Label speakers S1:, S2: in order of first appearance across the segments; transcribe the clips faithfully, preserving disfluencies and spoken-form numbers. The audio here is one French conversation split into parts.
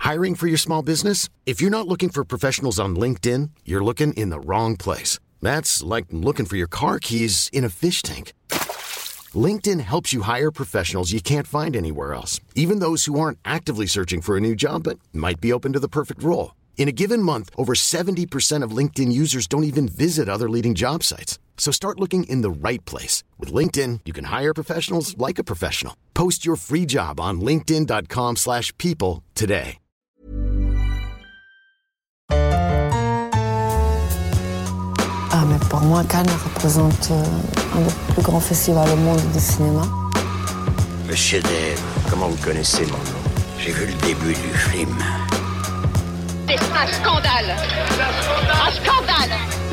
S1: Hiring for your small business? If you're not looking for professionals on LinkedIn, you're looking in the wrong place. That's like looking for your car keys in a fish tank. LinkedIn helps you hire professionals you can't find anywhere else, even those who aren't actively searching for a new job but might be open to the perfect role. In a given month, over seventy percent of LinkedIn users don't even visit other leading job sites. So start looking in the right place. With LinkedIn, you can hire professionals like a professional. Post your free job on linkedin dot com slash people today.
S2: Ah, mais pour moi, Cannes représente euh, un des plus grands festivals au monde du cinéma.
S3: Monsieur Dave, comment vous connaissez mon nom? J'ai vu le début du film.
S4: C'est un scandale! Un scandale!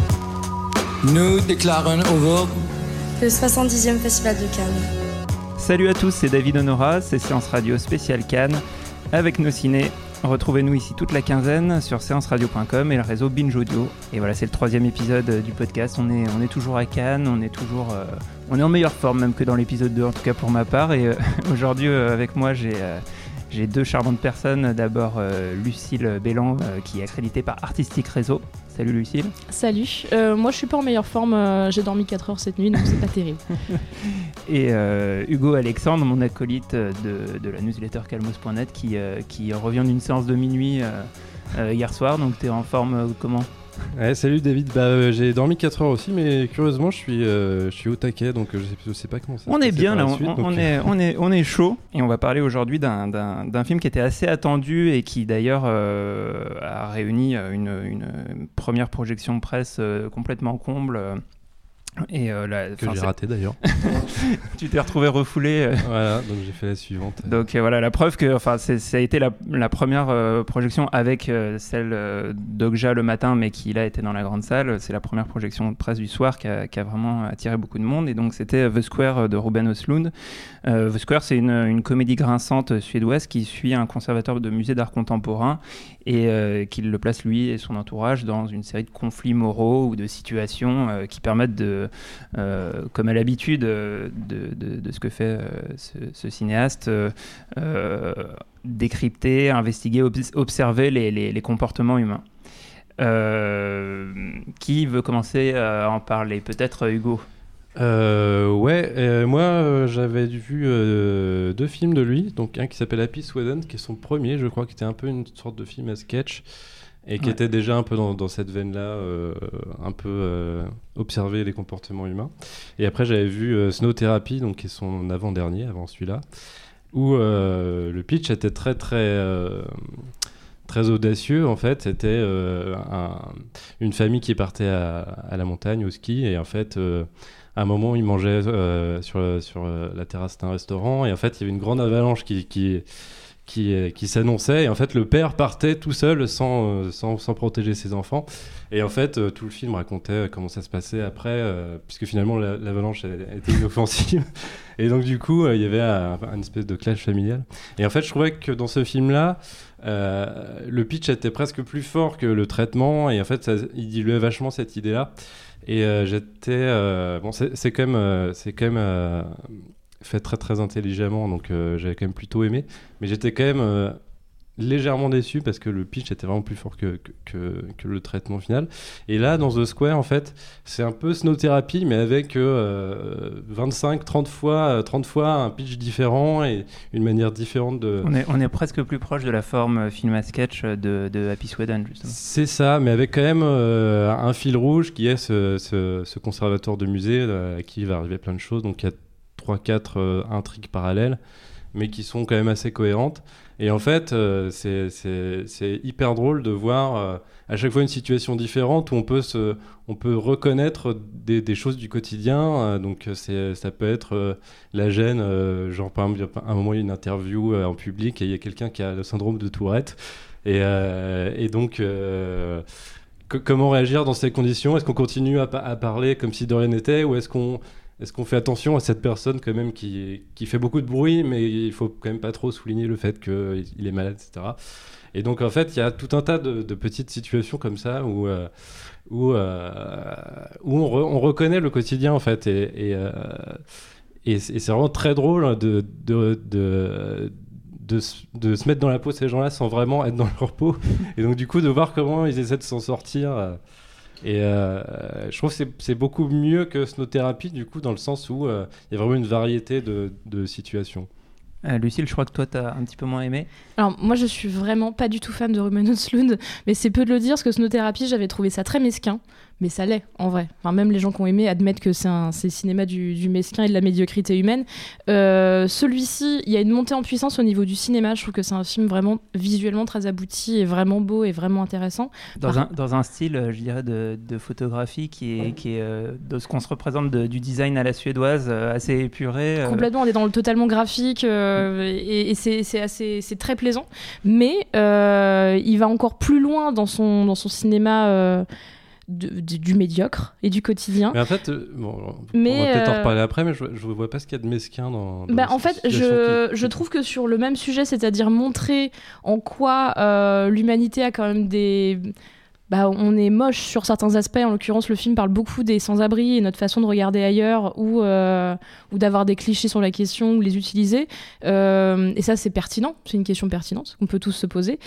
S5: Nous déclarons ouvert
S6: le soixante-dixième Festival de Cannes.
S7: Salut à tous, c'est David Honora, c'est Séance Radio spéciale Cannes. Avec nos ciné, retrouvez-nous ici toute la quinzaine sur séance radio point com et le réseau Binge Audio. Et voilà, c'est le troisième épisode du podcast. On est, on est toujours à Cannes, on est toujours, euh, on est en meilleure forme même que dans l'épisode deux, en tout cas pour ma part. Et euh, aujourd'hui, euh, avec moi, j'ai, euh, j'ai deux charmantes personnes. D'abord, euh, Lucille Bélan, euh, qui est accréditée par Artistic Réseau. Salut Lucille.
S8: Salut, euh, moi je suis pas en meilleure forme, euh, j'ai dormi quatre heures cette nuit donc c'est pas terrible.
S7: Et euh, Hugo Alexandre, mon acolyte de, de la newsletter calmos point net qui, euh, qui revient d'une séance de minuit euh, euh, hier soir, donc t'es en forme euh, comment ?
S9: Ouais, salut David, bah, euh, j'ai dormi quatre heures aussi, mais curieusement je suis, euh, je suis au taquet, donc je sais, je sais pas comment ça
S7: on
S9: se
S7: est bien là,
S9: suite,
S7: on,
S9: donc...
S7: on, est, on, est, on est chaud, et on va parler aujourd'hui d'un, d'un, d'un film qui était assez attendu et qui d'ailleurs euh, a réuni une, une première projection de presse euh, complètement comble. Euh, Et euh, la,
S9: que j'ai c'est... raté d'ailleurs.
S7: Tu t'es retrouvé refoulé. Euh...
S9: Voilà, donc j'ai fait la suivante.
S7: Donc euh, voilà, la preuve que, enfin, c'est, ça a été la, la première euh, projection avec euh, celle euh, d'Okja le matin, mais qui là était dans la grande salle. C'est la première projection de presse du soir qui a, qui a vraiment attiré beaucoup de monde. Et donc c'était The Square de Ruben Östlund. Euh, The Square, c'est une, une comédie grinçante suédoise qui suit un conservateur de musée d'art contemporain et euh, qui le place lui et son entourage dans une série de conflits moraux ou de situations euh, qui permettent de Euh, comme à l'habitude euh, de, de, de ce que fait euh, ce, ce cinéaste, euh, euh, décrypter, investiguer, ob- observer les, les, les comportements humains. Euh, qui veut commencer à en parler ? Peut-être Hugo ?
S9: Euh, ouais, euh, moi euh, j'avais vu euh, deux films de lui, donc un qui s'appelle Happy Sweden, qui est son premier, je crois, qui était un peu une sorte de film à sketch. Et qui ouais. était déjà un peu dans, dans cette veine-là, euh, un peu euh, observer les comportements humains. Et après, j'avais vu euh, Snow Therapy, donc, qui est son avant-dernier, avant celui-là, où euh, le pitch était très, très, euh, très audacieux, en fait. C'était euh, un, une famille qui partait à, à la montagne, au ski, et en fait... Euh, à un moment, ils mangeaient euh, sur, sur la terrasse d'un restaurant, et en fait, il y avait une grande avalanche qui... qui Qui, qui s'annonçait, et en fait le père partait tout seul sans, sans, sans protéger ses enfants, et en fait euh, tout le film racontait comment ça se passait après, euh, puisque finalement la, l'avalanche était inoffensive, et donc du coup euh, il y avait un, un espèce de clash familial, et en fait je trouvais que dans ce film là euh, le pitch était presque plus fort que le traitement, et en fait ça, il diluait vachement cette idée là, et euh, j'étais euh, bon c'est, c'est quand même euh, c'est quand même euh, fait très très intelligemment, donc euh, j'avais quand même plutôt aimé, mais j'étais quand même euh, légèrement déçu parce que le pitch était vraiment plus fort que, que, que, que le traitement final. Et là, dans The Square, en fait, c'est un peu Snow Therapy, mais avec euh, vingt-cinq trente fois, trente fois un pitch différent et une manière différente de...
S7: On est, on est presque plus proche de la forme film à sketch de, de Happy Sweden, justement.
S9: C'est ça, mais avec quand même euh, un fil rouge qui est ce, ce, ce conservateur de musée euh, à qui il va arriver plein de choses, donc il y a trois quatre euh, intrigues parallèles, mais qui sont quand même assez cohérentes. Et en fait, euh, c'est, c'est, c'est hyper drôle de voir euh, à chaque fois une situation différente où on peut, se, on peut reconnaître des, des choses du quotidien. Euh, donc c'est, ça peut être euh, la gêne, euh, genre par exemple, à un moment il y a une interview euh, en public et il y a quelqu'un qui a le syndrome de Tourette. Et, euh, et donc... Euh, que, comment réagir dans ces conditions ? Est-ce qu'on continue à, à parler comme si de rien n'était, ou est-ce qu'on... Est-ce qu'on fait attention à cette personne quand même qui, qui fait beaucoup de bruit, mais il faut quand même pas trop souligner le fait qu'il est malade, et cetera. Et donc en fait, il y a tout un tas de, de petites situations comme ça où, euh, où, euh, où on, re, on reconnaît le quotidien en fait. Et, et, euh, et, et c'est vraiment très drôle de, de, de, de, de se mettre dans la peau de ces gens-là sans vraiment être dans leur peau. Et donc, du coup, de voir comment ils essaient de s'en sortir. Euh, et euh, je trouve que c'est, c'est beaucoup mieux que Snow-Thérapie, du coup, dans le sens où il euh, y a vraiment une variété de, de situations.
S7: Euh, Lucille, je crois que toi, t'as un petit peu moins aimé.
S8: Alors, moi, je suis vraiment pas du tout fan de Ruben Östlund, mais c'est peu de le dire, parce que Snow-Thérapie, j'avais trouvé ça très mesquin. Mais ça l'est, en vrai. Enfin, même les gens qui ont aimé admettent que c'est, un, c'est le cinéma du, du mesquin et de la médiocrité humaine. Euh, celui-ci, il y a une montée en puissance au niveau du cinéma. Je trouve que c'est un film vraiment visuellement très abouti et vraiment beau et vraiment intéressant.
S7: Dans,
S8: Par...
S7: un, dans un style, je dirais, de, de photographie qui est, qui est euh, de ce qu'on se représente de, du design à la suédoise, euh, assez épuré. Euh...
S8: Complètement, on est dans le totalement graphique euh, et, et c'est, c'est, assez, c'est très plaisant. Mais euh, il va encore plus loin dans son, dans son cinéma... Euh, De, de, du médiocre et du quotidien.
S9: Mais en fait, euh, bon,
S8: mais
S9: on va peut-être
S8: euh...
S9: en reparler après, mais je, je vois pas ce qu'il y a de mesquin dans. dans
S8: bah, en fait, je,
S9: qui...
S8: je trouve que sur le même sujet, c'est-à-dire montrer en quoi euh, l'humanité a quand même des. Bah, on est moche sur certains aspects. En l'occurrence, le film parle beaucoup des sans-abri et notre façon de regarder ailleurs ou, euh, ou d'avoir des clichés sur la question ou les utiliser. Euh, et ça, c'est pertinent. C'est une question pertinente qu'on peut tous se poser.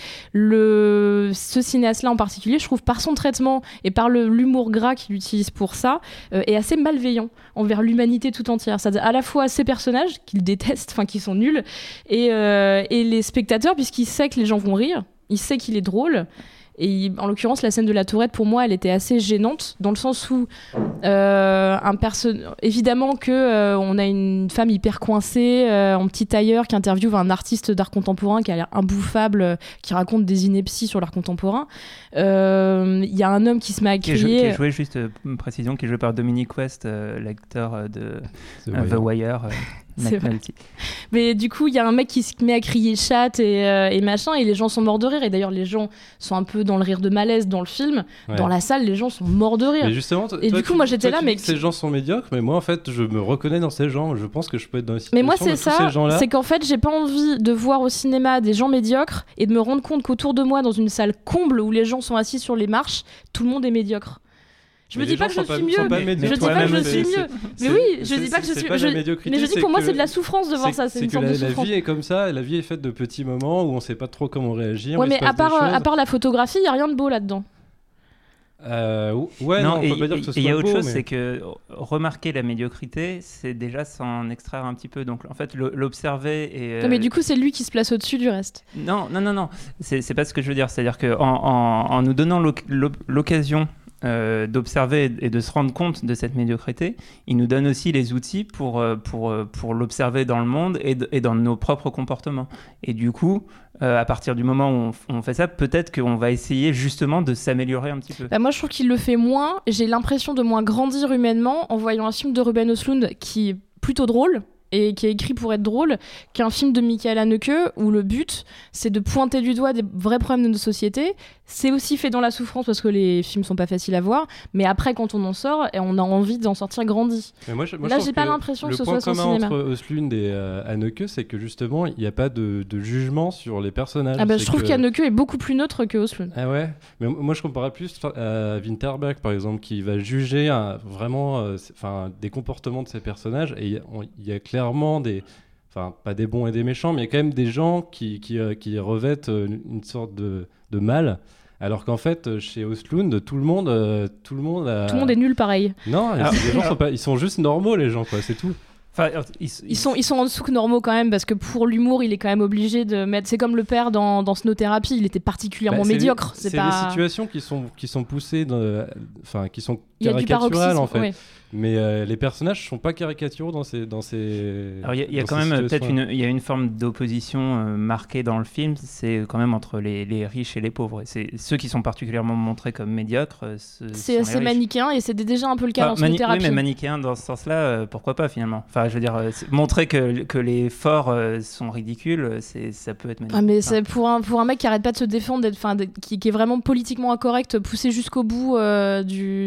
S8: Le, ce cinéaste-là en particulier, je trouve, par son traitement et par le, l'humour gras qu'il utilise pour ça, euh, est assez malveillant envers l'humanité tout entière. C'est-à-dire à la fois ses personnages, qu'il déteste, enfin qui sont nuls, et, euh, et les spectateurs, puisqu'il sait que les gens vont rire, il sait qu'il est drôle. Et en l'occurrence, la scène de la tourette, pour moi, elle était assez gênante, dans le sens où, euh, un perso- évidemment qu'on euh, a une femme hyper coincée, euh, en petit tailleur, qui interviewe un artiste d'art contemporain qui a l'air imbouffable, euh, qui raconte des inepties sur l'art contemporain. Il euh, y a un homme qui se met à crier...
S7: Qui est joué, juste euh, une précision, qui est joué par Dominic West, euh, l'acteur euh, de The Wire. Euh, The Wire euh.
S8: C'est vrai. Mais du coup, il y a un mec qui se met à crier chat et, euh, et machin, et les gens sont morts de rire. Et d'ailleurs, les gens sont un peu dans le rire de malaise dans le film. Ouais. Dans la salle, les gens sont morts de rire.
S9: Mais justement, t-
S8: et
S9: toi,
S8: du coup,
S9: tu,
S8: moi, j'étais
S9: toi,
S8: là, mais
S9: ces gens sont médiocres. Mais moi, en fait, je me reconnais dans ces gens. Je pense que je peux être dans la situation.
S8: Mais moi, c'est
S9: de
S8: ça.
S9: Tous ces gens-là.
S8: C'est qu'en fait, j'ai pas envie de voir au cinéma des gens médiocres et de me rendre compte qu'autour de moi, dans une salle comble où les gens sont assis sur les marches, tout le monde est médiocre. Je
S9: mais
S8: me dis pas que je
S9: pas,
S8: suis mieux.
S9: mais,
S8: je dis pas que je suis mieux. Mais oui, je dis pas que je suis. Mais je dis pour moi c'est de la souffrance de voir ça. C'est une sorte de souffrance.
S9: La vie est comme ça. La vie est faite de petits moments où on sait pas trop comment réagir.
S8: Ouais, mais à part à part la photographie, il y a rien de beau là-dedans.
S9: Euh, ouais, non, non, on peut pas dire que ce soit beau.
S7: Il y a autre chose,
S9: mais...
S7: c'est que remarquer la médiocrité, c'est déjà s'en extraire un petit peu. Donc en fait, l'observer et.
S8: Non, mais du coup, c'est lui qui se place au-dessus du reste.
S7: Non, non, non, non. C'est, c'est pas ce que je veux dire. C'est-à-dire que en, en, en nous donnant l'oc- l'occasion Euh, d'observer et de se rendre compte de cette médiocrité, il nous donne aussi les outils pour, pour, pour l'observer dans le monde et, de, et dans nos propres comportements. Et du coup, euh, à partir du moment où on, on fait ça, peut-être qu'on va essayer justement de s'améliorer un petit peu.
S8: Bah moi, je trouve qu'il le fait moins. J'ai l'impression de moins grandir humainement en voyant un film de Ruben Östlund qui est plutôt drôle et qui est écrit pour être drôle, qu'un film de Michael Haneke où le but c'est de pointer du doigt des vrais problèmes de nos sociétés. C'est aussi fait dans la souffrance parce que les films sont pas faciles à voir, mais après quand on en sort, on a envie d'en sortir grandi.
S9: Mais moi, je, moi,
S8: là
S9: je
S8: j'ai pas l'impression que ce soit son cinéma.
S9: Le point commun entre Östlund et euh, Haneke, c'est que justement il n'y a pas de, de jugement sur les personnages.
S8: Ah bah,
S9: c'est
S8: je trouve
S9: que...
S8: qu'Haneke est beaucoup plus neutre que Östlund.
S9: Ah ouais, mais moi je comparais plus à Winterberg par exemple, qui va juger un, vraiment euh, des comportements de ses personnages, et il y a clairement des... Enfin, pas des bons et des méchants, mais il y a quand même des gens qui, qui, euh, qui revêtent une, une sorte de, de mal. Alors qu'en fait, chez Östlund, tout le monde, euh, tout le monde, a...
S8: tout le monde est nul pareil.
S9: Non, alors, les gens sont pas, ils sont juste normaux, les gens, quoi. C'est tout.
S7: Enfin, ils,
S8: ils... ils sont, ils sont en dessous que normaux quand même, parce que pour l'humour, il est quand même obligé de mettre. C'est comme le père dans, dans Snow-Thérapie, il était particulièrement
S9: bah,
S8: médiocre.
S9: C'est,
S8: c'est,
S9: c'est
S8: pas...
S9: les situations qui sont, qui sont poussées, enfin, qui sont
S8: il y a
S9: caricaturales en fait.
S8: Ouais.
S9: Mais euh, les personnages ne sont pas caricaturaux dans ces, dans ces.
S7: Alors il y a, y a quand même peut-être une, il y a une forme d'opposition euh, marquée dans le film. C'est quand même entre les, les riches et les pauvres. Et c'est ceux qui sont particulièrement montrés comme médiocres. Ce,
S8: c'est c'est manichéen et c'est déjà un peu le cas
S7: enfin,
S8: dans Snow-Thérapie.
S7: Oui, mais manichéen dans ce sens-là, euh, pourquoi pas finalement. Enfin, je veux dire, euh, montrer que que les forts euh, sont ridicules, c'est ça peut être manichéen.
S8: Ah, mais
S7: enfin,
S8: c'est pour un pour un mec qui arrête pas de se défendre, d'être, enfin, qui, qui est vraiment politiquement incorrect, poussé jusqu'au bout euh, du. Le mec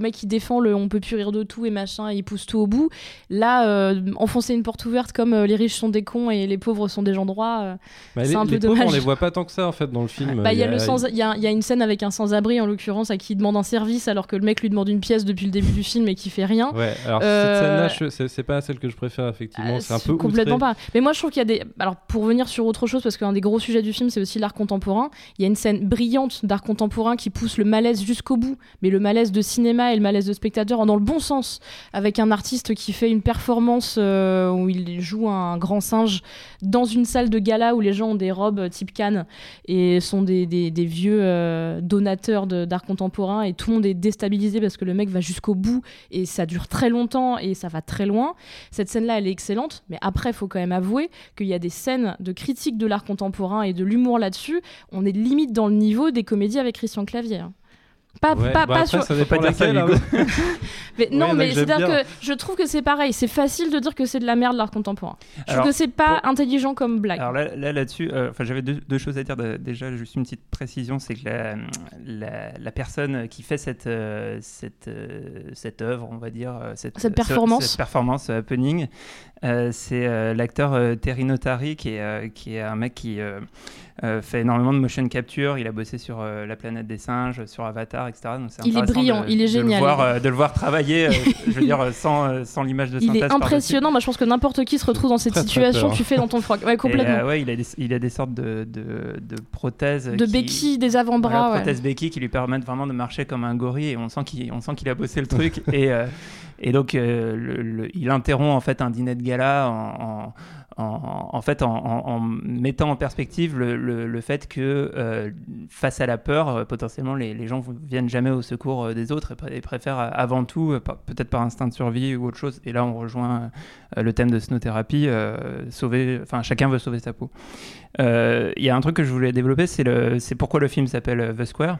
S8: mec qui défend le on peut plus rire de tout et machin, et il pousse tout au bout. Là, euh, enfoncer une porte ouverte comme euh, les riches sont des cons et les pauvres sont des gens droits, euh,
S9: bah,
S8: c'est
S9: les,
S8: un peu
S9: les
S8: dommage.
S9: pauvres, on les voit pas tant que ça en fait dans le film.
S8: Bah, il y,
S9: a,
S8: le sans... y, a, y a une scène avec un sans-abri en l'occurrence à qui il demande un service alors que le mec lui demande une pièce depuis le début du film et qui fait rien.
S9: Ouais, alors
S8: euh...
S9: cette scène-là, je... c'est, c'est pas celle que je préfère effectivement. Euh, c'est un peu
S8: complètement
S9: outré.
S8: pas. Mais moi je trouve qu'il y a des. Alors pour revenir sur autre chose, parce qu'un des gros sujets du film c'est aussi l'art contemporain, il y a une scène brillante d'art contemporain qui pousse le malaise jusqu'au bout, mais le malaise de cinéma et le malaise de spectateur dans le bon sens, avec un artiste qui fait une performance euh, où il joue un grand singe dans une salle de gala où les gens ont des robes type Cannes et sont des, des, des vieux euh, donateurs de, d'art contemporain, et tout le monde est déstabilisé parce que le mec va jusqu'au bout et ça dure très longtemps et ça va très loin. Cette scène-là, elle est excellente, mais après, il faut quand même avouer qu'il y a des scènes de critique de l'art contemporain et de l'humour là-dessus. On est limite dans le niveau des comédies avec Christian Clavier. Pas,
S9: ouais,
S8: pas,
S9: bah
S8: pas
S9: après,
S8: sur...
S9: ça dépend pas dire ça, Hugo.
S8: mais non,
S9: ouais,
S8: mais c'est-à-dire
S9: bien.
S8: que je trouve que c'est pareil. C'est facile de dire que c'est de la merde l'art contemporain. Je
S7: Alors,
S8: trouve que c'est pas
S7: pour...
S8: intelligent comme blague.
S7: Alors là, là là-dessus, euh, enfin j'avais deux, deux choses à dire. De, déjà, juste une petite précision, c'est que la, la, la personne qui fait cette euh, cette euh, cette œuvre, on va dire cette,
S8: cette performance,
S7: cette performance euh, happening, euh, c'est euh, l'acteur euh, Terry Notary, qui est euh, qui est un mec qui euh, euh, fait énormément de motion capture. Il a bossé sur euh, La Planète des Singes, sur Avatar, et cetera. Donc c'est
S8: il est brillant,
S7: de,
S8: il est génial.
S7: De le voir, euh, de le voir travailler, euh, je veux dire, sans, euh, sans l'image de synthèse.
S8: Il est impressionnant. Moi, je pense que n'importe qui se retrouve dans cette très, situation. Très tu fais dans ton froc. Ouais, complètement.
S7: Et, euh, ouais, il a des, il a des sortes de, de, de prothèses.
S8: De
S7: qui,
S8: béquilles, des avant-bras.
S7: Voilà,
S8: ouais.
S7: prothèses béquilles qui lui permettent vraiment de marcher comme un gorille, et on sent qu'il, on sent qu'il a bossé le truc. et, euh, et donc, euh, le, le, il interrompt en fait un dîner de gala en. en En, en fait, en, en, en mettant en perspective le, le, le fait que euh, face à la peur, euh, potentiellement, les, les gens ne viennent jamais au secours euh, des autres et, pr- et préfèrent euh, avant tout, euh, par, peut-être par instinct de survie ou autre chose. Et là, on rejoint euh, le thème de Snow-thérapie, euh, sauver, enfin, chacun veut sauver sa peau. Il euh, y a un truc que je voulais développer, c'est, le, c'est pourquoi le film s'appelle The Square.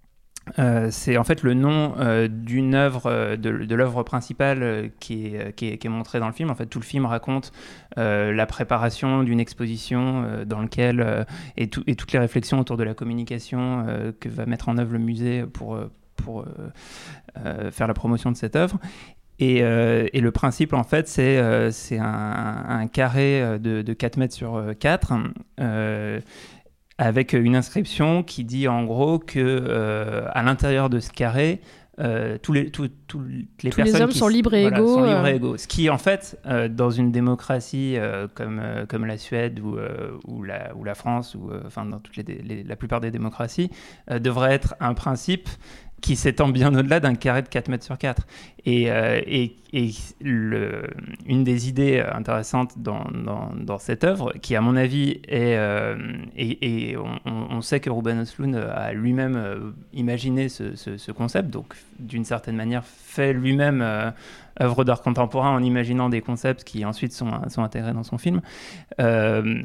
S7: Euh, c'est en fait le nom euh, d'une œuvre, euh, de, de l'œuvre principale euh, qui, est, qui, est, qui est montrée dans le film. En fait, tout le film raconte euh, la préparation d'une exposition euh, dans lequel euh, et, tout, et toutes les réflexions autour de la communication euh, que va mettre en œuvre le musée pour, pour euh, euh, faire la promotion de cette œuvre. Et, euh, et le principe, en fait, c'est, euh, c'est un, un carré de, de quatre mètres sur quatre. Euh, avec une inscription qui dit en gros que euh, à l'intérieur de ce carré, euh, tous les, tout, tout, les
S8: tous
S7: personnes
S8: les hommes
S7: qui
S8: sont libres et
S7: voilà,
S8: égaux.
S7: Sont libres
S8: euh...
S7: et égaux. Ce qui, en fait, euh, dans une démocratie euh, comme, euh, comme la Suède ou, euh, ou, la, ou la France, ou euh, enfin dans toutes les, les, la plupart des démocraties, euh, devrait être un principe qui s'étend bien au-delà d'un carré de quatre mètres sur quatre. Et, euh, et, et le, une des idées intéressantes dans, dans, dans cette œuvre, qui à mon avis est... Euh, et, et on, on sait que Ruben Östlund a lui-même euh, imaginé ce, ce, ce concept, donc d'une certaine manière fait lui-même euh, œuvre d'art contemporain en imaginant des concepts qui ensuite sont, sont intégrés dans son film, euh,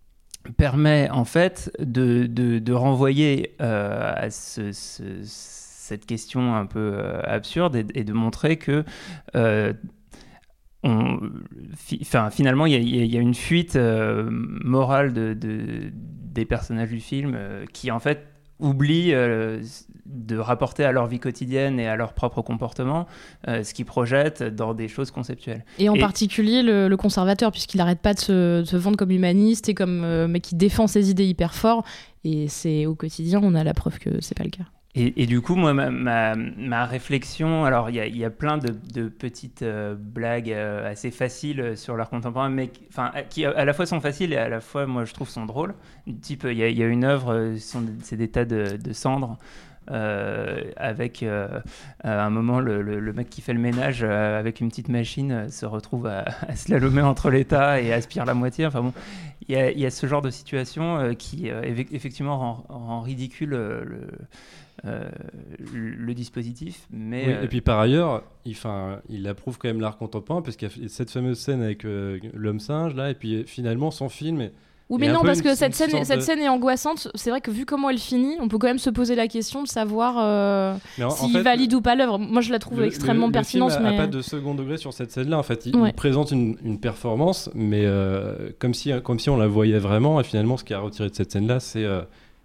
S7: permet en fait de, de, de renvoyer euh, à ce... ce cette question un peu euh, absurde et, et de montrer que euh, on, fi, finalement il y, y a une fuite euh, morale de, de, des personnages du film euh, qui en fait oublient euh, de rapporter à leur vie quotidienne et à leur propre comportement euh, ce qu'ils projettent dans des choses conceptuelles.
S8: Et en
S7: et...
S8: particulier le, le conservateur, puisqu'il n'arrête pas de se, de se vendre comme humaniste et comme euh, mec qui défend ses idées hyper fort, et c'est au quotidien on a la preuve que c'est pas le cas.
S7: Et, et du coup, moi, ma, ma, ma réflexion, alors il y, y a plein de, de petites euh, blagues euh, assez faciles sur l'art contemporain, mais enfin, qui à la fois sont faciles et à la fois, moi, je trouve, sont drôles. Du type, il y, y a une œuvre, sont, c'est des tas de, de cendres. Euh, avec euh, à un moment le, le, le mec qui fait le ménage euh, avec une petite machine euh, se retrouve à, à slalomer entre les tas et aspire la moitié. Enfin bon, il y a, y a ce genre de situation euh, qui euh, effectivement rend, rend ridicule euh, le, euh, le dispositif. Mais
S9: oui,
S7: euh...
S9: et puis par ailleurs, il, il approuve quand même l'art contemporain parce qu'il y a cette fameuse scène avec euh, l'homme singe là, et puis finalement son film est
S8: Oui, mais non, parce
S9: une,
S8: que cette, scène,
S9: cette
S8: de... scène est angoissante. C'est vrai que vu comment elle finit, on peut quand même se poser la question de savoir euh, s'il si valide ou pas l'œuvre. Moi, je la trouve
S9: le,
S8: extrêmement
S9: le,
S8: pertinente.
S9: Le film
S8: mais...
S9: n'a pas de second degré sur cette scène-là. En fait, il,
S8: ouais.
S9: il présente une, une performance, mais euh, comme, si, comme si on la voyait vraiment. Et finalement, ce qui a retiré de cette scène-là, c'est, euh,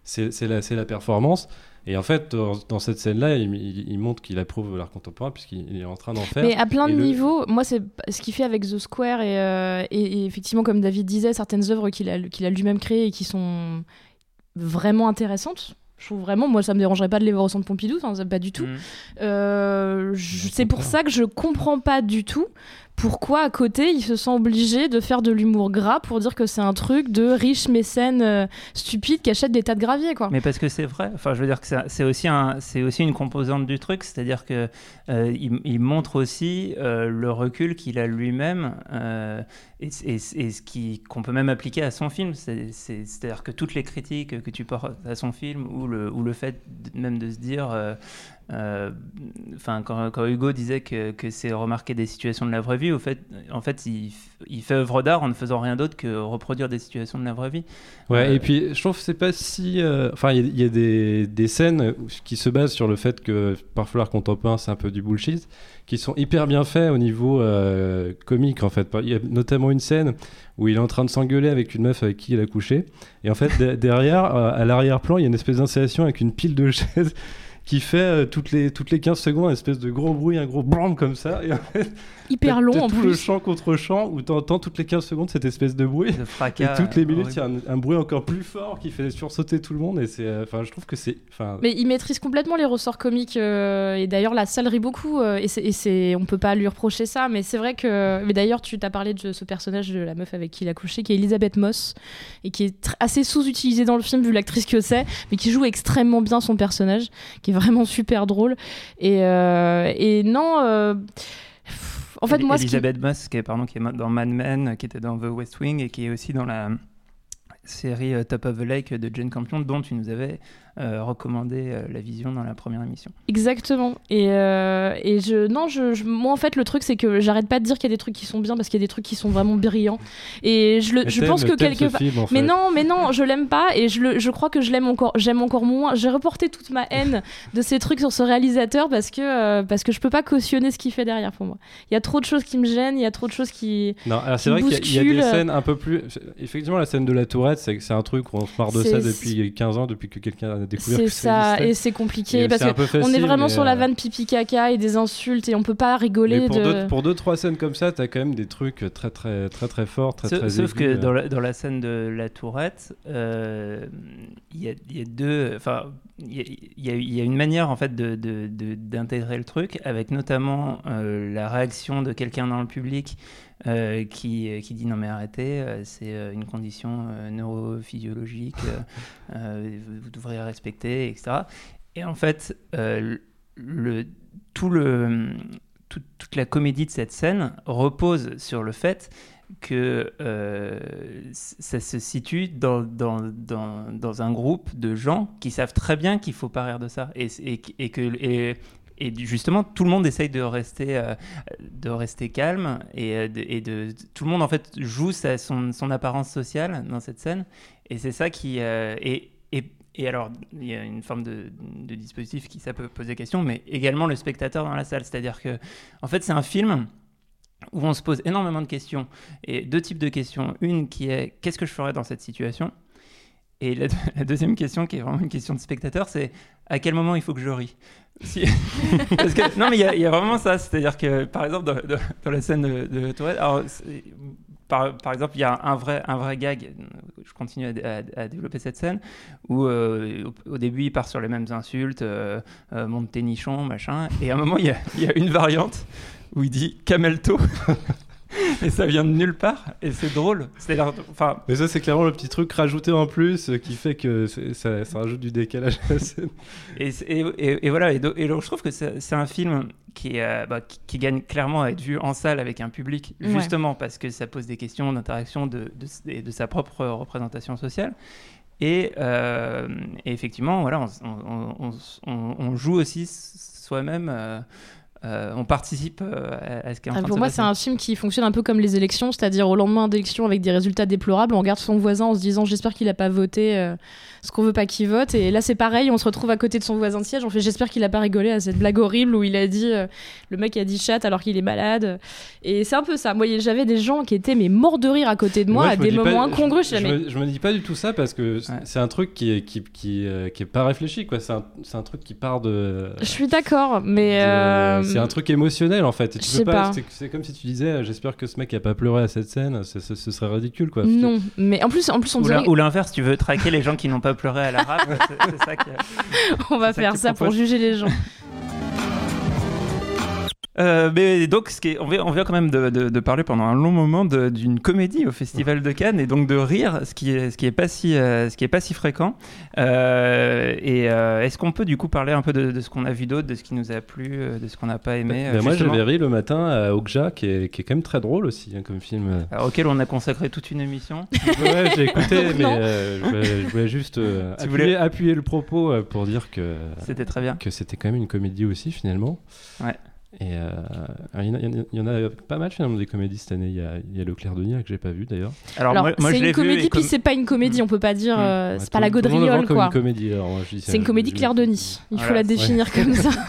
S9: c'est, c'est, la, c'est la performance. Et en fait, dans, dans cette scène-là, il, il, il montre qu'il approuve l'art contemporain puisqu'il est en train d'en faire.
S8: Mais à plein de
S9: le...
S8: niveaux, moi, c'est ce qu'il fait avec The Square et, euh, et, et effectivement, comme David disait, certaines œuvres qu'il a, qu'il a lui-même créées et qui sont vraiment intéressantes. Je trouve vraiment, moi, ça me dérangerait pas de les voir au Centre Pompidou, enfin, ça, pas du tout. Mmh. Euh, je, c'est pour ça que je comprends pas du tout pourquoi à côté il se sent obligé de faire de l'humour gras pour dire que c'est un truc de riches mécènes euh, stupides qui achètent des tas de gravier, quoi.
S7: Mais parce que c'est vrai, enfin je veux dire que c'est, c'est, aussi, un, c'est aussi une composante du truc, c'est-à-dire que euh, il, il montre aussi euh, le recul qu'il a lui-même euh, et, et, et ce qui, qu'on peut même appliquer à son film, c'est, c'est, c'est-à-dire que toutes les critiques que tu portes à son film ou le, ou le fait de, même de se dire euh, enfin euh, quand, quand Hugo disait que, que c'est remarquer des situations de la vraie vie, au fait, en fait il, il fait œuvre d'art en ne faisant rien d'autre que reproduire des situations de la vraie vie.
S9: Ouais,
S7: euh,
S9: et puis je trouve que c'est pas si enfin euh, il y, y a des, des scènes qui se basent sur le fait que parfois l'art contemporain c'est un peu du bullshit, qui sont hyper bien faits au niveau euh, comique en fait. Il y a notamment une scène où il est en train de s'engueuler avec une meuf avec qui il a couché et en fait d- derrière euh, à l'arrière-plan il y a une espèce d'installation avec une pile de chaises qui fait euh, toutes, les, toutes les quinze secondes un espèce de gros bruit, un gros blam comme ça. Et en fait,
S8: hyper long en
S9: tout
S8: plus.
S9: Le chant contre chant où tu entends toutes les quinze secondes cette espèce de bruit.
S7: De fracas,
S9: et toutes les minutes, il y a un, un bruit encore plus fort qui fait sursauter tout le monde. Et c'est, enfin, euh, je trouve que c'est.
S8: Mais il maîtrise complètement les ressorts comiques. Euh, et d'ailleurs, la salle rit beaucoup. Euh, et, c'est, et c'est, on peut pas lui reprocher ça. Mais c'est vrai que. Mais d'ailleurs, tu t'as parlé de ce personnage de la meuf avec qui il a couché, qui est Elisabeth Moss. Et qui est tr- assez sous-utilisée dans le film, vu l'actrice que c'est. Mais qui joue extrêmement bien son personnage. Qui est vraiment super drôle. Et, euh, et non. Euh, en fait, moi,
S7: Elisabeth
S8: qui...
S7: Moss, qui est, pardon, qui est dans Mad Men, qui était dans The West Wing et qui est aussi dans la série uh, Top of the Lake de Jane Campion, dont tu nous avais euh, recommandé euh, la vision dans la première émission.
S8: Exactement. Et, euh, et je, non, je, je, moi, en fait, le truc, c'est que j'arrête pas de dire qu'il y a des trucs qui sont bien parce qu'il y a des trucs qui sont vraiment brillants. Et je, le, je pense que quelque part. En fait. Mais non, mais non, je l'aime pas et je, le, je crois que je l'aime encore, j'aime encore moins. J'ai reporté toute ma haine de ces trucs sur ce réalisateur parce que, euh, parce que je peux pas cautionner ce qu'il fait derrière pour moi. Il y a trop de choses qui me gênent, il y a trop de choses qui.
S9: Non, alors c'est vrai qu'il y a, il y a des scènes un peu plus. Effectivement, la scène de la Tourette, c'est, c'est un truc où on se marre de c'est, ça depuis quinze ans, depuis que quelqu'un a découvert
S8: c'est
S9: que ça
S8: ça,
S9: existait.
S8: Et c'est compliqué
S9: et
S8: parce qu'on est vraiment sur
S9: euh...
S8: la vanne pipi caca et des insultes et on peut pas rigoler.
S9: Mais pour,
S8: de...
S9: deux, pour deux, trois scènes comme ça, t'as quand même des trucs très, très, très, très forts, très,
S7: sauf,
S9: très
S7: Sauf
S9: aigus,
S7: que dans la, dans la scène de la Tourette, il euh, y, y a deux. Enfin, il y, y, y a une manière en fait de, de, de, d'intégrer le truc, avec notamment euh, la réaction de quelqu'un dans le public. Euh, qui, qui dit non mais arrêtez, euh, c'est euh, une condition euh, neurophysiologique, euh, euh, vous, vous devriez respecter, et cetera. Et en fait, euh, le, tout le, tout, toute la comédie de cette scène repose sur le fait que euh, ça se situe dans, dans, dans, dans un groupe de gens qui savent très bien qu'il ne faut pas rire de ça. Et, et, et que... Et, Et justement, tout le monde essaye de rester, euh, de rester calme et, de, et de, tout le monde en fait joue sa, son, son apparence sociale dans cette scène. Et c'est ça qui euh, et, et, et alors il y a une forme de, de dispositif qui ça peut poser question, mais également le spectateur dans la salle. C'est-à-dire que en fait c'est un film où on se pose énormément de questions et deux types de questions. Une qui est qu'est-ce que je ferais dans cette situation? Et la, la deuxième question, qui est vraiment une question de spectateur, c'est à quel moment il faut que je rie? Si... Parce que, non, mais il y, y a vraiment ça. C'est-à-dire que, par exemple, dans, dans, dans la scène de, de Tourette, alors, par, par exemple, il y a un vrai, un vrai gag. Je continue à, à, à développer cette scène où, euh, au, au début, il part sur les mêmes insultes, euh, euh, monte tes nichons, machin. Et à un moment, il y a, y a une variante où il dit Camelto. Et ça vient de nulle part et c'est drôle. C'est enfin...
S9: Mais ça c'est clairement le petit truc rajouté en plus qui fait que ça, ça rajoute du décalage à la scène.
S7: Et, et, et, et voilà, et, do, et donc je trouve que c'est, c'est un film qui, euh, bah, qui, qui gagne clairement à être vu en salle avec un public, ouais. Justement parce que ça pose des questions d'interaction de, de, de sa propre représentation sociale. Et, euh, et effectivement, voilà, on, on, on, on, on joue aussi soi-même... Euh, euh, on participe euh, à, à ce qui est en train
S8: ah,
S7: de
S8: pour
S7: se
S8: moi,
S7: passer.
S8: c'est un film qui fonctionne un peu comme les élections, c'est-à-dire au lendemain d'élections avec des résultats déplorables, on regarde son voisin en se disant j'espère qu'il a pas voté euh, ce qu'on veut pas qu'il vote. Et là, c'est pareil, on se retrouve à côté de son voisin de siège, on fait j'espère qu'il a pas rigolé à cette blague horrible où il a dit euh, le mec a dit chat alors qu'il est malade. Et c'est un peu ça. Moi, j'avais des gens qui étaient mais morts de rire à côté de moi,
S9: moi
S8: à des moments
S9: pas,
S8: incongrus.
S9: Je, je, me, je me dis pas du tout ça parce que ouais. c'est un truc qui est qui qui, euh, qui est pas réfléchi quoi. C'est un, c'est un truc qui part de.
S8: Je suis d'accord, mais
S9: de,
S8: euh...
S9: c'est un truc émotionnel en fait. Et tu
S8: je
S9: peux pas.
S8: pas.
S9: C'est, c'est comme si tu disais j'espère que ce mec a pas pleuré à cette scène. C'est, c'est, ce serait ridicule quoi.
S8: Non, mais en plus en plus on
S7: ou,
S8: dirait...
S7: ou l'inverse, tu veux traquer les gens qui n'ont pas pleuré à la rap. c'est, c'est ça qui.
S8: On va
S7: c'est
S8: faire
S7: ça,
S8: ça pour juger les gens.
S7: Euh, mais donc, ce qui est, on, vient, on vient quand même de, de, de parler pendant un long moment de, d'une comédie au Festival de Cannes et donc de rire, ce qui est, ce qui est pas si, euh, ce qui est pas si fréquent. Euh, et euh, est-ce qu'on peut du coup parler un peu de, de ce qu'on a vu d'autre, de ce qui nous a plu, de ce qu'on n'a pas aimé
S9: ben moi, j'avais ri le matin à Okja, qui est, qui est quand même très drôle aussi hein, comme film.
S7: Alors, auquel on a consacré toute une émission.
S9: Ouais, j'ai écouté, mais euh, je, voulais, je voulais juste euh, appuyer, voulais... appuyer le propos euh, pour dire que
S7: c'était très bien,
S9: que c'était quand même une comédie aussi finalement.
S7: Ouais.
S9: Et euh, il y, y, y en a pas mal finalement des comédies cette année. Il y a, y a Le Clair de Nuit que j'ai pas vu d'ailleurs.
S8: Alors, alors moi, moi, c'est je une comédie puis com... c'est pas une comédie, on peut pas dire. Mmh. Euh, c'est ouais, pas la Gaudriole quoi.
S9: Une comédie, alors, moi, je dis ça,
S8: c'est une comédie
S9: je...
S8: Clair de Nuit. Il voilà, faut la définir ouais. comme ça.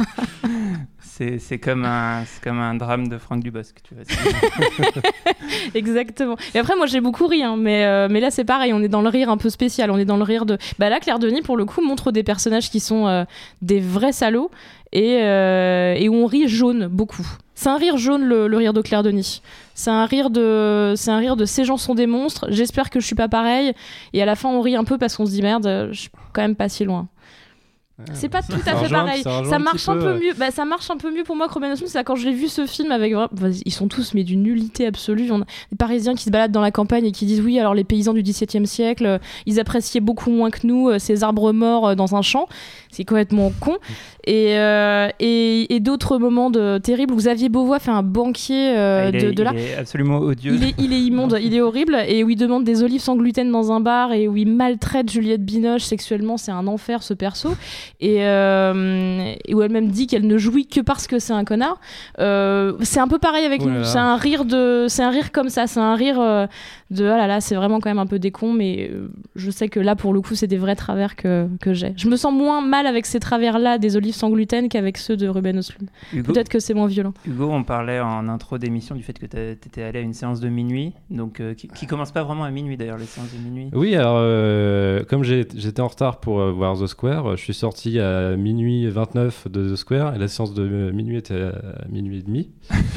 S7: C'est, c'est, comme un, c'est comme un drame de Franck Dubosc, tu vois.
S8: Exactement. Et après, moi, j'ai beaucoup ri, hein, mais, euh, mais là, c'est pareil, on est dans le rire un peu spécial. On est dans le rire de... Bah là, Claire Denis, pour le coup, montre des personnages qui sont euh, des vrais salauds et, euh, et où on rit jaune, beaucoup. C'est un rire jaune, le, le rire de Claire Denis. C'est un rire de, c'est un rire de ces gens sont des monstres, j'espère que je suis pas pareil. Et à la fin, on rit un peu parce qu'on se dit, merde, je suis quand même pas si loin. C'est pas tout à fait pareil. Ça, ça marche un, un peu, peu mieux. Bah, ça marche un peu mieux pour moi que Robin Hood. C'est quand je l'ai vu ce film avec, bah, ils sont tous mais d'une nullité absolue. On a des Parisiens qui se baladent dans la campagne et qui disent oui. Alors les paysans du dix-septième siècle, ils appréciaient beaucoup moins que nous ces arbres morts dans un champ. C'est complètement con. Et, euh, et, et d'autres moments de, terribles où Xavier Beauvois fait un banquier euh,
S7: ah,
S8: de,
S7: est,
S8: de l'art.
S7: Il est absolument odieux.
S8: Il est, il est immonde, il est horrible. Et où il demande des olives sans gluten dans un bar et où il maltraite Juliette Binoche sexuellement. C'est un enfer ce perso. Et, euh, et où elle-même dit qu'elle ne jouit que parce que c'est un connard. Euh, c'est un peu pareil avec oh nous. C'est un rire de, c'est un rire comme ça. C'est un rire euh, de ah là là, c'est vraiment quand même un peu des cons. Mais euh, je sais que là pour le coup, c'est des vrais travers que, que j'ai. Je me sens moins mal avec ces travers-là des olives sans gluten qu'avec ceux de Ruben Östlund. Peut-être que c'est moins violent.
S7: Hugo, on parlait en intro d'émission du fait que tu étais allé à une séance de minuit, donc euh, qui, qui commence pas vraiment à minuit d'ailleurs, les séances de minuit.
S9: Oui, alors euh, comme j'ai, j'étais en retard pour euh, voir The Square, je suis sorti à minuit vingt-neuf de The Square et la séance de euh, minuit était à minuit et demi.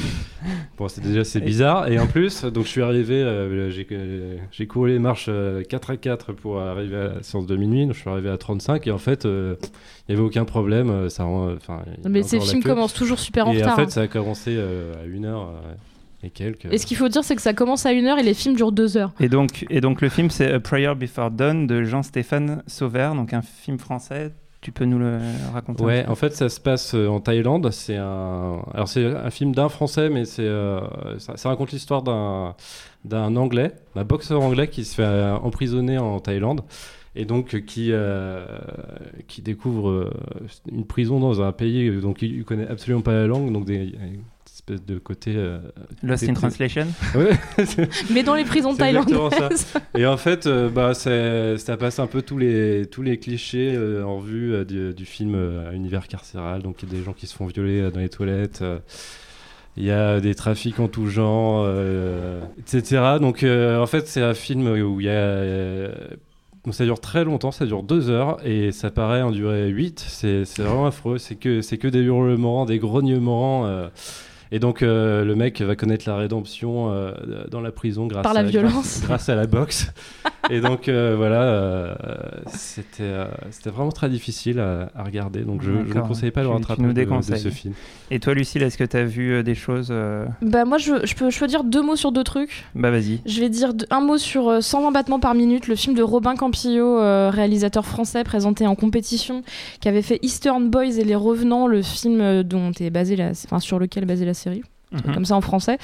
S9: Bon, c'est déjà c'est bizarre. Et en plus, donc je suis arrivé, euh, j'ai, j'ai couru les marches euh, quatre à quatre pour arriver à la séance de minuit, donc je suis arrivé à trente-cinq et en fait, il euh, n'y avait aucun problème. Ça, enfin,
S8: mais ces films commencent toujours super en
S9: et
S8: retard.
S9: Et en fait,
S8: hein.
S9: ça a commencé euh, à une heure. Euh, Et, quelques...
S8: et ce qu'il faut dire, c'est que ça commence à une heure et les films durent deux heures.
S7: Et donc, et donc le film, c'est A Prayer Before Dawn de Jean-Stéphane Sauvert, donc un film français. Tu peux nous le raconter?
S9: Ouais, en fait, ça se passe en Thaïlande. C'est un, alors c'est un film d'un Français, mais c'est, euh, ça, ça raconte l'histoire d'un, d'un Anglais, d'un boxeur anglais qui se fait emprisonner en Thaïlande. Et donc qui, euh, qui découvre euh, une prison dans un pays donc il ne connaît absolument pas la langue, donc des, espèce de côté euh,
S7: Lost in Translation.
S9: Ouais.
S8: Mais dans les prisons thaïlandaises.
S9: Et en fait euh, bah c'est, ça passe un peu tous les tous les clichés euh, en vue euh, du, du film euh, univers carcéral, donc il y a des gens qui se font violer euh, dans les toilettes, euh, il y a des trafics en tout genre, euh, et cetera. Donc euh, en fait c'est un film où il y a euh, donc ça dure très longtemps, ça dure deux heures et ça paraît en durer huit. C'est, c'est vraiment affreux. C'est que, c'est que des hurlements, des grognements. Euh, et donc euh, le mec va connaître la rédemption euh, dans la prison grâce,
S8: Par la
S9: à,
S8: violence.
S9: grâce, grâce à la boxe. Et donc euh, voilà, euh, c'était, euh, c'était vraiment très difficile à, à regarder. Donc je, je ne conseille pas le rattrapage de, de ce film.
S7: Et toi Lucille, est-ce que tu as vu euh, des choses euh...
S8: Bah moi je, je, peux, je peux dire deux mots sur deux trucs.
S7: Bah vas-y.
S8: Je vais dire un mot sur euh, cent vingt battements par minute, le film de Robin Campillo, euh, réalisateur français présenté en compétition, qui avait fait Eastern Boys et Les Revenants, le film euh, dont est basé la, enfin, sur lequel est basée la série. Mm-hmm. Comme ça en français.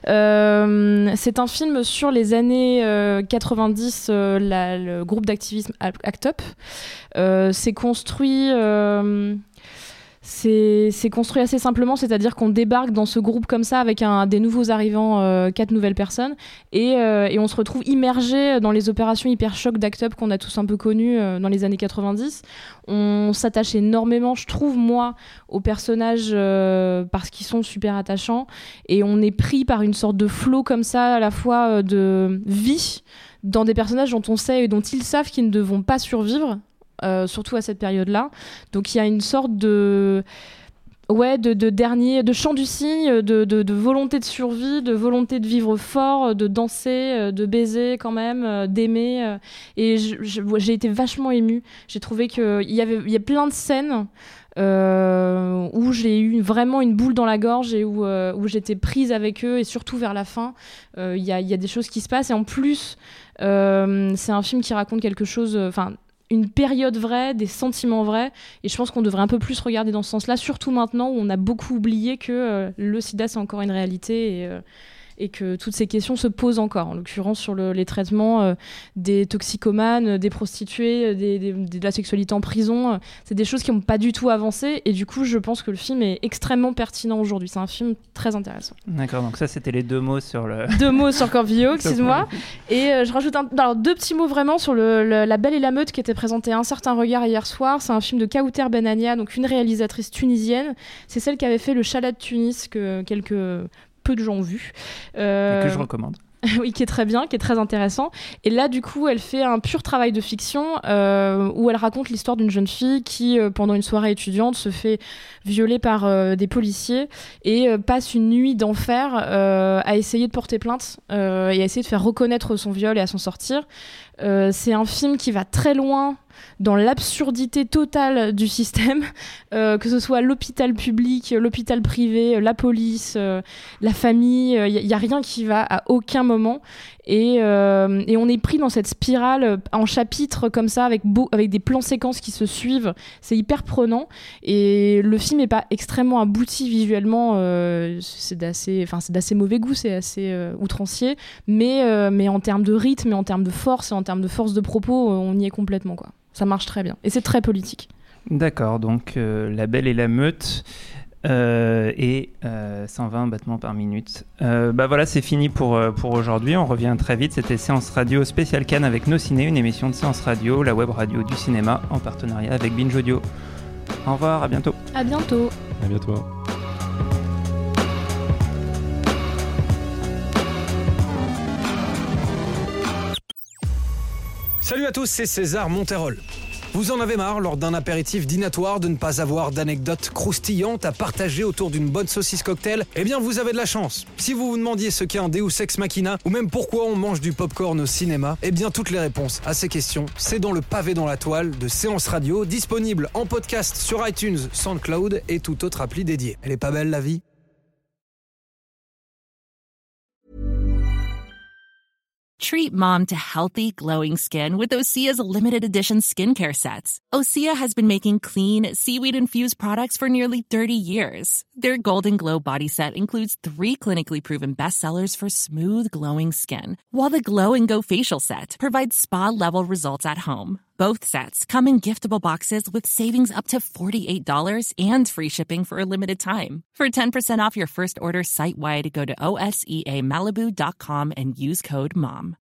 S8: Euh, c'est un film sur les années euh, quatre-vingt-dix, euh, la, le groupe d'activisme ACT UP. Euh, c'est construit... Euh, C'est, c'est construit assez simplement, c'est-à-dire qu'on débarque dans ce groupe comme ça avec un, des nouveaux arrivants, euh, quatre nouvelles personnes, et, euh, et on se retrouve immergé dans les opérations hyper choc d'Act Up qu'on a tous un peu connues euh, dans les années quatre-vingt-dix. On s'attache énormément, je trouve, moi, aux personnages euh, parce qu'ils sont super attachants, et on est pris par une sorte de flow comme ça, à la fois euh, de vie, dans des personnages dont on sait et dont ils savent qu'ils ne vont pas survivre. Euh, surtout à cette période-là. Donc il y a une sorte de ouais de, de dernier de chant du cygne, de, de, de volonté de survie, de volonté de vivre fort, de danser, de baiser quand même, d'aimer. Et je, je, j'ai été vachement émue. J'ai trouvé que il y avait il y a plein de scènes euh, où j'ai eu vraiment une boule dans la gorge et où euh, où j'étais prise avec eux, et surtout vers la fin, il euh, y a il y a des choses qui se passent, et en plus euh, c'est un film qui raconte quelque chose. Enfin. Une période vraie, des sentiments vrais, et je pense qu'on devrait un peu plus regarder dans ce sens-là, surtout maintenant où on a beaucoup oublié que euh, le sida c'est encore une réalité, et, euh, et que toutes ces questions se posent encore, en l'occurrence sur le, les traitements euh, des toxicomanes, des prostituées, des, des, de la sexualité en prison. Euh, c'est des choses qui n'ont pas du tout avancé, et du coup je pense que le film est extrêmement pertinent aujourd'hui. C'est un film très intéressant.
S7: D'accord, donc ça c'était les deux mots sur le...
S8: Deux mots sur Corvillo, excuse-moi. Et euh, je rajoute un... Alors, deux petits mots vraiment sur le, le, La Belle et la Meute, qui était présenté à Un Certain Regard hier soir. C'est un film de Kauter Benania, donc une réalisatrice tunisienne. C'est celle qui avait fait Le Chalat de Tunis, que quelques... peu de gens ont vu.
S7: Euh... Et que je recommande.
S8: Oui, qui est très bien, qui est très intéressant. Et là, du coup, elle fait un pur travail de fiction euh, où elle raconte l'histoire d'une jeune fille qui, euh, pendant une soirée étudiante, se fait violer par euh, des policiers et euh, passe une nuit d'enfer euh, à essayer de porter plainte euh, et à essayer de faire reconnaître son viol et à s'en sortir. Euh, c'est un film qui va très loin dans l'absurdité totale du système, euh, que ce soit l'hôpital public, l'hôpital privé, la police, euh, la famille, il euh, n'y a, a rien qui va à aucun moment. Et, euh, et on est pris dans cette spirale en chapitres comme ça, avec, beau, avec des plans séquences qui se suivent. C'est hyper prenant. Et le film n'est pas extrêmement abouti visuellement. Euh, c'est, d'assez, enfin, c'est d'assez mauvais goût, c'est assez euh, outrancier. Mais, euh, mais en termes de rythme, et en termes de force, et en termes de force de propos, on y est complètement, quoi. Ça marche très bien. Et c'est très politique.
S7: D'accord, donc euh, La Belle et la Meute euh, et euh, cent vingt battements par minute. Euh, bah voilà, c'est fini pour, pour aujourd'hui. On revient très vite. C'était Séance Radio spécial Cannes avec Nos Ciné, une émission de Séance Radio, la web radio du cinéma, en partenariat avec Binge Audio. Au revoir, à bientôt.
S8: À bientôt.
S9: À bientôt.
S10: Salut à tous, c'est César Monterol. Vous en avez marre, lors d'un apéritif dînatoire, de ne pas avoir d'anecdotes croustillantes à partager autour d'une bonne saucisse cocktail? Eh bien, vous avez de la chance. Si vous vous demandiez ce qu'est un Deus Ex Machina, ou même pourquoi on mange du popcorn au cinéma, eh bien, toutes les réponses à ces questions, c'est dans le pavé dans la toile de Séance Radio, disponible en podcast sur iTunes, SoundCloud et toute autre appli dédiée. Elle est pas belle, la vie?
S11: Treat mom to healthy, glowing skin with Osea's limited edition skincare sets. Osea has been making clean, seaweed-infused products for nearly thirty years. Their Golden Glow body set includes three clinically proven bestsellers for smooth, glowing skin, while the Glow and Go facial set provides spa-level results at home. Both sets come in giftable boxes with savings up to forty-eight dollars and free shipping for a limited time. For ten percent off your first order site-wide, go to O S E A Malibu dot com and use code MOM.